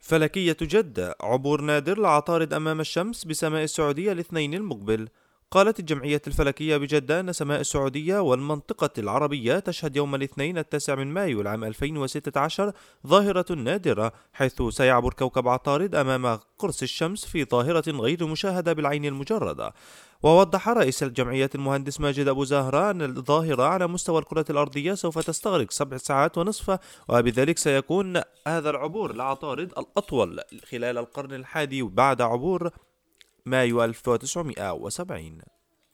فلكية جدة: عبور نادر لعطارد أمام الشمس بسماء السعودية الاثنين المقبل. قالت الجمعية الفلكية بجدة أن سماء السعودية والمنطقة العربية تشهد يوم الاثنين 9 من مايو العام 2016 ظاهرة نادرة، حيث سيعبر كوكب عطارد أمام قرص الشمس في ظاهرة غير مشاهدة بالعين المجردة. ووضح رئيس الجمعية المهندس ماجد أبو زهرة أن الظاهرة على مستوى الكرة الأرضية سوف تستغرق 7 ساعات ونصف، وبذلك سيكون هذا العبور لعطارد الأطول خلال القرن الحادي بعد عبور مايو 1970.